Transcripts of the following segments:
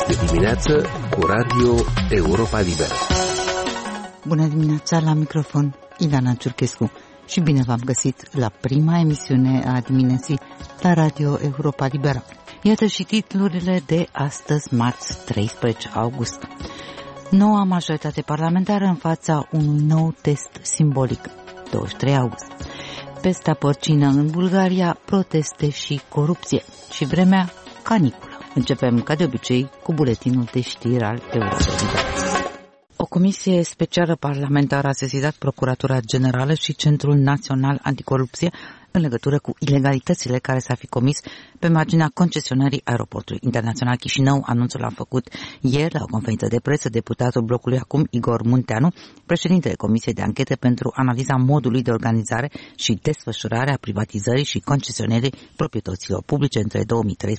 De dimineață cu Radio Europa Liberă. Bună dimineața, la microfon Ilana Ciurchescu și bine v-am găsit la prima emisiune a dimineții la Radio Europa Liberă. Iată și titlurile de astăzi, marți 13 august. Noua majoritate parlamentară în fața unui nou test simbolic, 23 august. Pesta porcină în Bulgaria, proteste și corupție și vremea caniculă. Începem, ca de obicei, cu buletinul de știri al Europa Liberă. O comisie specială parlamentară a sesizat Procuratura Generală și Centrul Național Anticorupție în legătură cu ilegalitățile care s-ar fi comis pe marginea concesionării aeroportului internațional Chișinău. Anunțul a făcut ieri la o conferință de presă deputatul blocului acum Igor Munteanu, președintele Comisiei de Anchetă pentru analiza modului de organizare și desfășurare a privatizării și concesionării proprietăților publice între 2013-2019.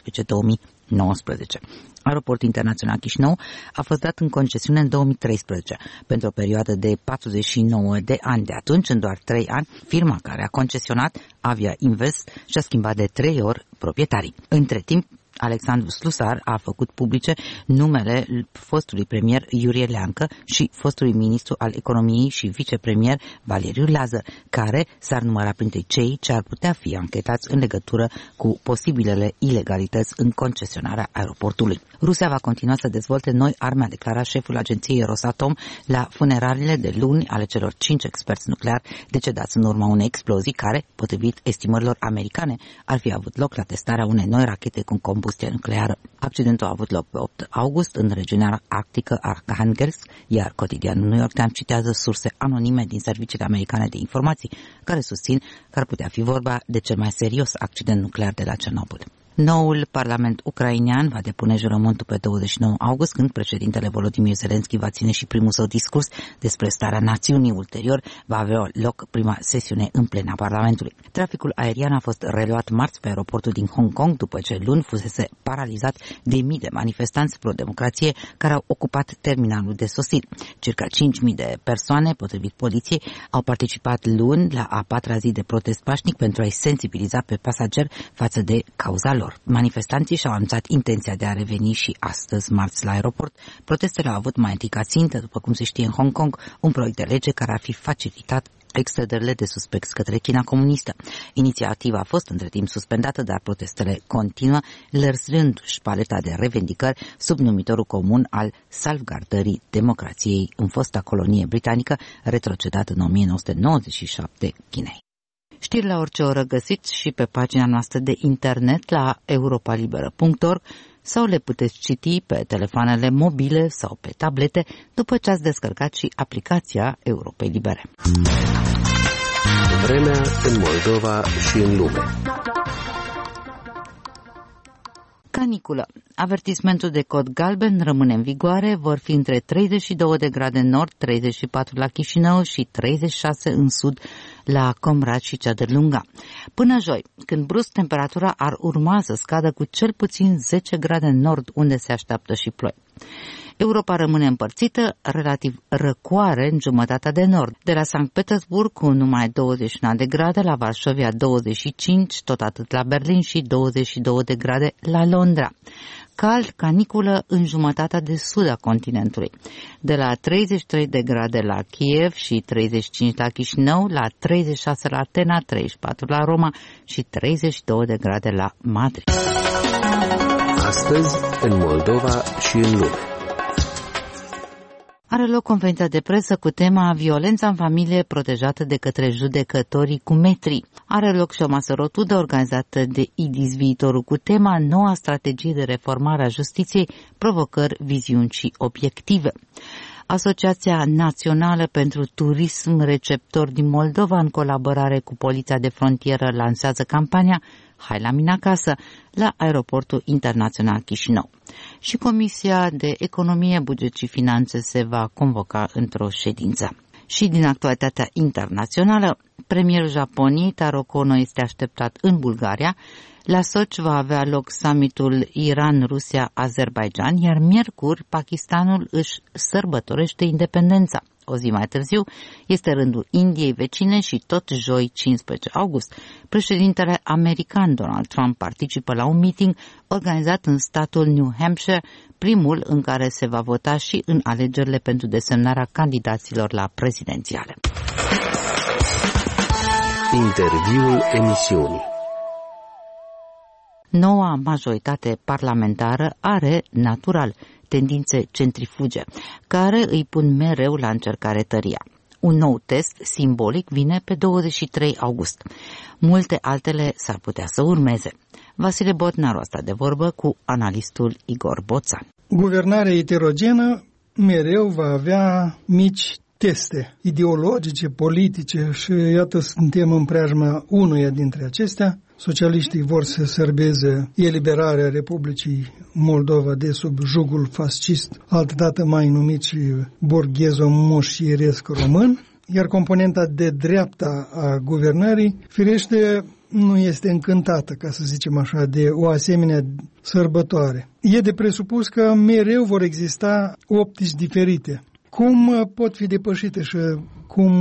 Aeroportul internațional Chișinău a fost dat în concesiune în 2013 pentru o perioadă de 49 de ani. De atunci, în doar 3 ani, firma care a concesionat, Avia Invest, și-a schimbat de 3 ori proprietarii. Între timp, Alexandru Slusar a făcut publice numele fostului premier Iurie Leancă și fostului ministru al economiei și vicepremier Valeriu Lazăr, care s-ar număra printre cei ce ar putea fi anchetați în legătură cu posibilele ilegalități în concesionarea aeroportului. Rusia va continua să dezvolte noi arme, a declarat șeful agenției Rosatom la funeraliile de luni ale celor 5 experți nucleari decedați în urma unei explozii care, potrivit estimărilor americane, ar fi avut loc la testarea unei noi rachete cu combustie nucleară. Accidentul a avut loc pe 8 august în regiunea arctică Arkhangelsk, iar cotidianul New York Times citează surse anonime din serviciile americane de informații care susțin că ar putea fi vorba de cel mai serios accident nuclear de la Cernobâl. Noul Parlament ucrainean va depune jurământul pe 29 august, când președintele Volodymyr Zelensky va ține și primul său discurs despre starea națiunii. Ulterior va avea loc prima sesiune în plena Parlamentului. Traficul aerian a fost reluat marți pe aeroportul din Hong Kong după ce luni fusese paralizat de mii de manifestanți pro-democrație care au ocupat terminalul de sosiri. Circa 5.000 de persoane, potrivit poliției, au participat luni la a 4-a zi de protest pașnic pentru a-i sensibiliza pe pasageri față de cauza lor. Manifestanții și-au anunțat intenția de a reveni și astăzi, marți, la aeroport. Protestele au avut mai întâi ca țintă, după cum se știe în Hong Kong, un proiect de lege care ar fi facilitat extrădările de suspecți către China comunistă. Inițiativa a fost între timp suspendată, dar protestele continuă, lăsându-și paleta de revendicări sub numitorul comun al salvgardării democrației în fosta colonie britanică, retrocedată în 1997 Chinei. Știri la orice oră găsiți și pe pagina noastră de internet la europalibera.org sau le puteți citi pe telefoanele mobile sau pe tablete după ce ați descărcat și aplicația Europei Libere. Vremea în Moldova și în lume. Caniculă. Avertismentul de cod galben rămâne în vigoare, vor fi între 32 de grade în nord, 34 la Chișinău și 36 în sud la Comrat și Ceadărlunga. Până joi, când brusc temperatura ar urma să scadă cu cel puțin 10 grade în nord, unde se așteaptă și ploi. Europa rămâne împărțită, relativ răcoare în jumătatea de nord. De la Sankt Petersburg cu numai 21 de grade, la Varșovia 25, tot atât la Berlin și 22 de grade la Londra. Cald, caniculă în jumătatea de sud a continentului. De la 33 de grade la Kiev și 35 la Chișinău, la 36 la Atena, 34 la Roma și 32 de grade la Madrid. Astăzi, în Moldova și în lume. Are loc conferința de presă cu tema violența în familie protejată de către judecătorii cu metri. Are loc și o masă rotundă organizată de IDIS Viitorul cu tema Noua strategie de reformare a justiției, provocări, viziuni și obiective. Asociația Națională pentru Turism Receptor din Moldova, în colaborare cu Poliția de Frontieră, lansează campania Hai la mine acasă la aeroportul internațional Chișinău. Și Comisia de Economie, Buget și Finanțe se va convoca într-o ședință. Și din actualitatea internațională, premierul Japoniei, Taro Kono, este așteptat în Bulgaria La Sochi va avea loc summitul Iran-Rusia-Azerbaidjan, iar miercuri Pakistanul își sărbătorește independența. O zi mai târziu este rândul Indiei vecine și tot joi 15 august. Președintele american Donald Trump participă la un meeting organizat în statul New Hampshire, primul în care se va vota și în alegerile pentru desemnarea candidaților la prezidențiale. Interviul emisiunii. Noua majoritate parlamentară are, natural, tendințe centrifuge, care îi pun mereu la încercare tăria. Un nou test simbolic vine pe 23 august. Multe altele s-ar putea să urmeze. Vasile Botnaru a stat de vorbă cu analistul Igor Boțan. Guvernarea heterogenă mereu va avea mici teste ideologice, politice și iată suntem în preajma unuia dintre acestea. Socialiștii vor să serbeze eliberarea Republicii Moldova de sub jugul fascist, altădată mai numit și borghezo-moșieresc român, iar componenta de dreapta a guvernării, firește, nu este încântată, ca să zicem așa, de o asemenea sărbătoare. E de presupus că mereu vor exista optici diferite. Cum pot fi depășite și cum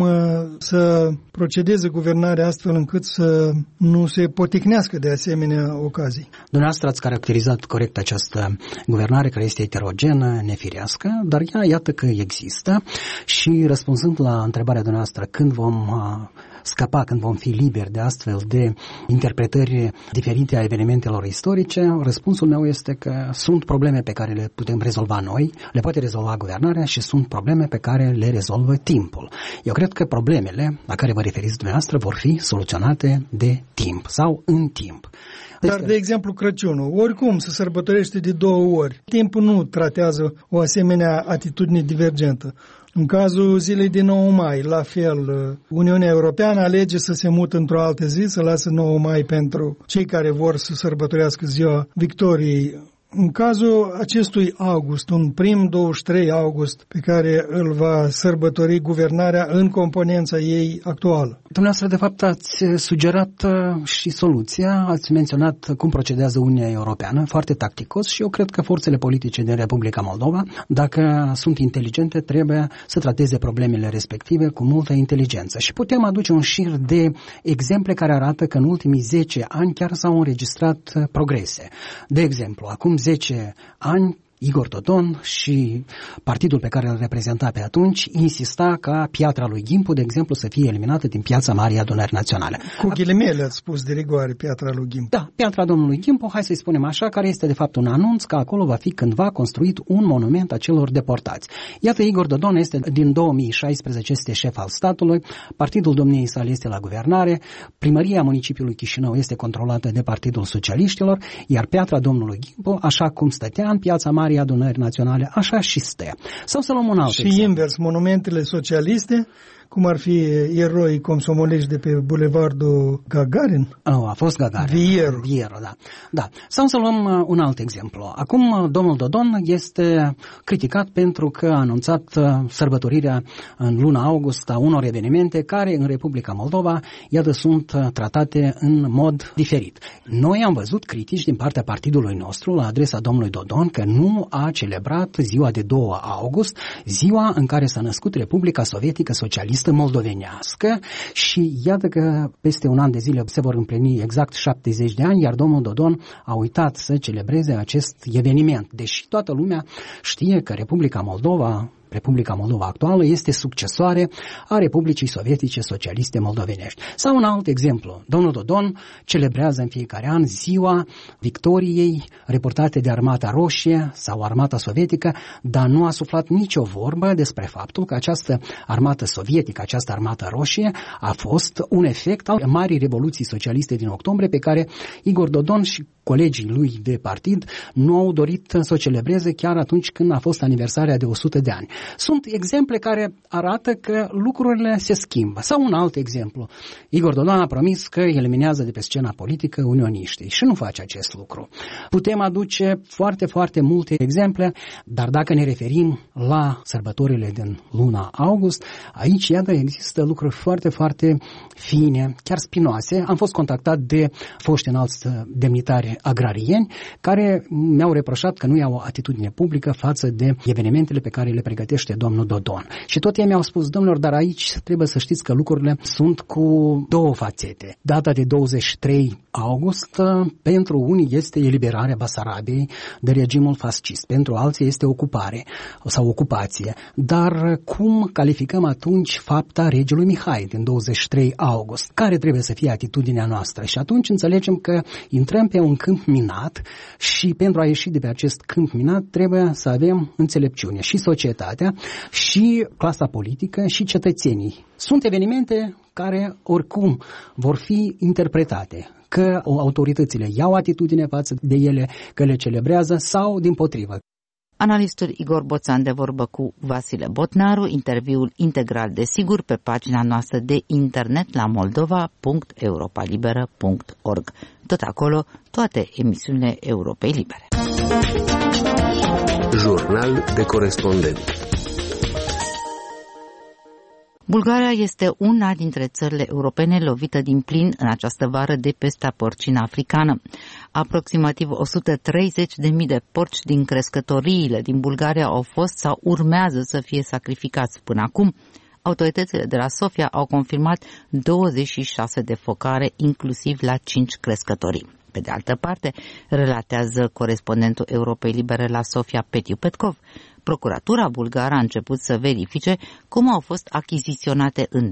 să procedeze guvernarea astfel încât să nu se poticnească de asemenea ocazii? Dumneavoastră ați caracterizat corect această guvernare care este heterogenă, nefirească, dar ea iată că există și răspunzând la întrebarea dumneavoastră când vom scăpa, când vom fi liberi de astfel de interpretări diferite a evenimentelor istorice, răspunsul meu este că sunt probleme pe care le putem rezolva noi, le poate rezolva guvernarea și sunt probleme pe care le rezolvă timpul. Eu cred că problemele la care vă referiți dumneavoastră vor fi soluționate de timp sau în timp. Dar, de exemplu, Crăciunul, oricum se sărbătorește de 2 ori. Timpul nu tratează o asemenea atitudine divergentă. În cazul zilei de 9 mai, la fel, Uniunea Europeană alege să se mute într-o altă zi, să lasă 9 mai pentru cei care vor să sărbătorească ziua victoriei. În cazul acestui august, un prim 23 august, pe care îl va sărbători guvernarea în componența ei actuală. Dumneavoastră, de fapt, ați sugerat și soluția, ați menționat cum procedează Uniunea Europeană, foarte tacticos, și eu cred că forțele politice din Republica Moldova, dacă sunt inteligente, trebuie să trateze problemele respective cu multă inteligență. Și putem aduce un șir de exemple care arată că în ultimii 10 ani chiar s-au înregistrat progrese. De exemplu, acum 10 ani, Igor Dodon și partidul pe care îl reprezenta pe atunci insista ca piatra lui Ghimpu, de exemplu, să fie eliminată din piața Marii Adunări Naționale. Cu ghilimele ați spus de rigoare, piatra lui Ghimpu. Da, piatra domnului Ghimpu, hai să-i spunem așa, care este de fapt un anunț că acolo va fi cândva construit un monument a celor deportați. Iată, Igor Dodon este din 2016, este șef al statului, partidul domniei sale este la guvernare, primăria municipiului Chișinău este controlată de Partidul Socialiștilor, iar piatra domnului Ghimpu, așa cum stătea în piața Marii Adunări Naționale, așa și stă. Sau să luăm un alt exemplu. Și invers, monumentele socialiste, cum ar fi eroii comsomoliști de pe Bulevardul Gagarin? A fost Gagarin. Vieru, da. Da. Sau să luăm un alt exemplu. Acum, domnul Dodon este criticat pentru că a anunțat sărbătorirea în luna august a unor evenimente care în Republica Moldova, iată, sunt tratate în mod diferit. Noi am văzut critici din partea partidului nostru la adresa domnului Dodon că nu a celebrat ziua de 2 august, ziua în care s-a născut Republica Sovietică Socialistă moldovenească, și iată că peste un an de zile se vor împlini exact 70 de ani, iar domnul Dodon a uitat să celebreze acest eveniment, deși toată lumea știe că Republica Moldova actuală este succesoare a Republicii Sovietice Socialiste Moldovenești. Sau un alt exemplu, domnul Dodon celebrează în fiecare an ziua victoriei reportate de Armata Roșie sau Armata Sovietică, dar nu a suflat nicio vorbă despre faptul că această armată sovietică, această Armată Roșie a fost un efect al Marii Revoluții Socialiste din octombrie, pe care Igor Dodon și colegii lui de partid nu au dorit să o celebreze chiar atunci când a fost aniversarea de 100 de ani. Sunt exemple care arată că lucrurile se schimbă. Sau un alt exemplu. Igor Dodon a promis că eliminează de pe scena politică unioniștii și nu face acest lucru. Putem aduce foarte, foarte multe exemple, dar dacă ne referim la sărbătorile din luna august, aici, iată, există lucruri foarte, foarte fine, chiar spinoase. Am fost contactat de foști înalți demnitari agrarieni care mi-au reproșat că nu iau o atitudine publică față de evenimentele pe care le pregătește domnul Dodon. Și tot ei mi-au spus, domnilor, dar aici trebuie să știți că lucrurile sunt cu două fațete. Data de 23 august pentru unii este eliberarea Basarabiei de regimul fascist, pentru alții este ocupare sau ocupație. Dar cum calificăm atunci fapta regelui Mihai din 23 august? Care trebuie să fie atitudinea noastră? Și atunci înțelegem că intrăm pe un câmp minat și pentru a ieși de pe acest câmp minat trebuie să avem înțelepciune și societatea și clasa politică și cetățenii. Sunt evenimente care oricum vor fi interpretate, că autoritățile iau atitudine față de ele, că le celebrează sau dimpotrivă. Analistul Igor Boțan de vorbă cu Vasile Botnaru, interviul integral desigur pe pagina noastră de internet la moldova.europalibera.org. Tot acolo, toate emisiunile Europei Libere. Jurnal de corespondent. Bulgaria este una dintre țările europene lovită din plin în această vară de pesta porcină africană. Aproximativ 130.000 de porci din crescătoriile din Bulgaria au fost sau urmează să fie sacrificați până acum. Autoritățile de la Sofia au confirmat 26 de focare, inclusiv la 5 crescătorii. Pe de altă parte, relatează corespondentul Europei Libere la Sofia, Petiu Petkov, Procuratura bulgară a început să verifice cum au fost achiziționate în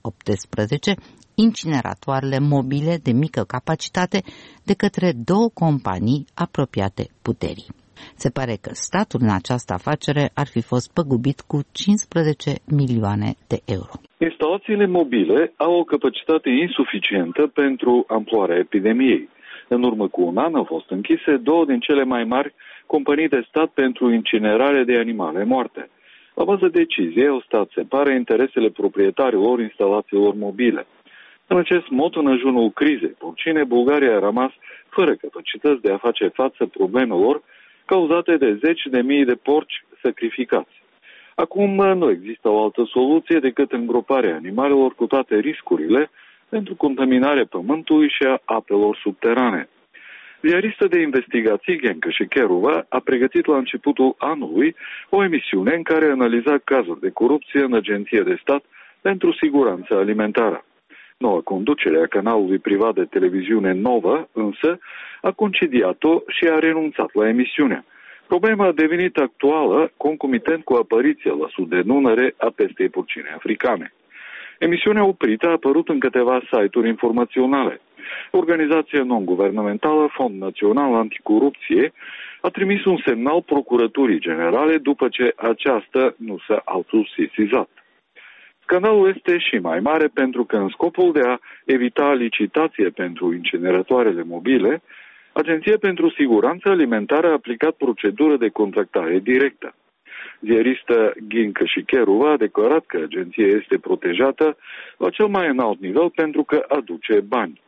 2018 incineratoarele mobile de mică capacitate de către două companii apropiate puterii. Se pare că statul în această afacere ar fi fost păgubit cu 15 milioane de euro. Instalațiile mobile au o capacitate insuficientă pentru amploarea epidemiei. În urmă cu un an au fost închise două din cele mai mari companii de stat pentru incinerare de animale moarte. La bază deciziei au stat separă interesele proprietarilor instalațiilor mobile. În acest mod, în ajunul crizei porcine, Bulgaria a rămas fără capacități de a face față problemelor cauzate de zeci de mii de porci sacrificați. Acum nu există o altă soluție decât îngroparea animalelor cu toate riscurile pentru contaminarea pământului și a apelor subterane. Ziaristă de investigații Genca Shekerova a pregătit la începutul anului o emisiune în care analiza cazuri de corupție în Agenția de Stat pentru Siguranță Alimentară. Noua conducere a canalului privat de televiziune Nova, însă, a concediat-o și a renunțat la emisiune. Problema a devenit actuală concomitent cu apariția la sud de Dunăre a pestei porcine africane. Emisiunea oprită a apărut în câteva site-uri informaționale. Organizația non-guvernamentală Fond Național Anticorupție a trimis un semnal Procuraturii Generale după ce aceasta nu s-a autosesizat. Scandalul este și mai mare pentru că în scopul de a evita licitație pentru incineratoarele mobile, Agenția pentru Siguranță Alimentară a aplicat procedură de contractare directă. Ziaristă Genca Shekerova a declarat că agenția este protejată la cel mai înalt nivel pentru că aduce bani.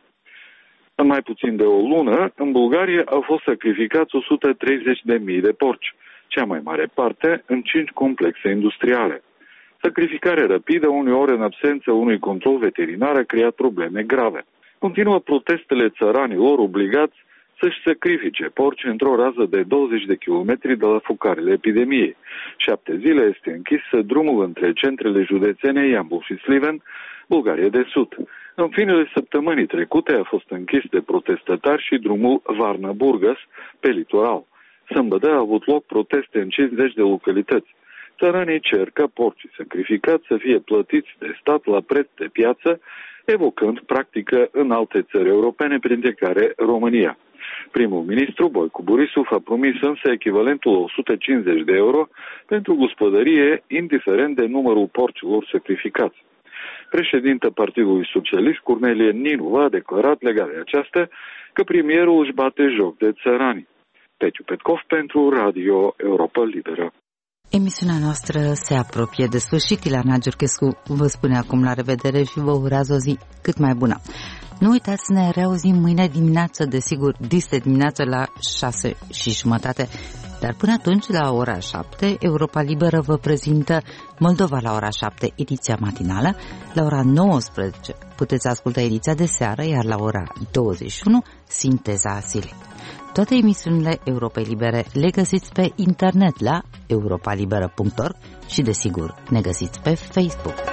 În mai puțin de o lună, în Bulgaria au fost sacrificați 130.000 de porci, cea mai mare parte în 5 complexe industriale. Sacrificarea rapidă, uneori în absență unui control veterinar, a creat probleme grave. Continuă protestele țăranilor obligați să-și sacrifice porci într-o rază de 20 de kilometri de la focarele epidemiei. 7 zile este închis drumul între centrele județene Iambul și Sliven, Bulgaria de Sud. În finele săptămânii trecute a fost închis de protestatari și drumul Varna-Burgas pe litoral. Sâmbătă a avut loc proteste în 50 de localități. Țăranii cer ca porcii sacrificați să fie plătiți de stat la preț de piață, evocând practică în alte țări europene, printre care România. Primul ministru, Boicu Borisov, a promis însă echivalentul 150 de euro pentru gospodărie, indiferent de numărul porcilor sacrificați. Președinta Partidului Socialist, Cornelie Ninu, a declarat legat de aceasta că premierul își bate joc de țărani. Peciu Petkov pentru Radio Europa Liberă. Emisiunea noastră se apropie de sfârșit. Ileana Giurchescu vă spune acum la revedere și vă urează o zi cât mai bună. Nu uitați să ne reauzim mâine dimineață, desigur, dis dimineață la 6:30. Dar până atunci, la ora 7, Europa Liberă vă prezintă Moldova la ora 7, ediția matinală. La ora 19 puteți asculta ediția de seară, iar la ora 21, sinteza zilei. Toate emisiunile Europei Libere le găsiți pe internet la europalibera.org și, desigur, ne găsiți pe Facebook.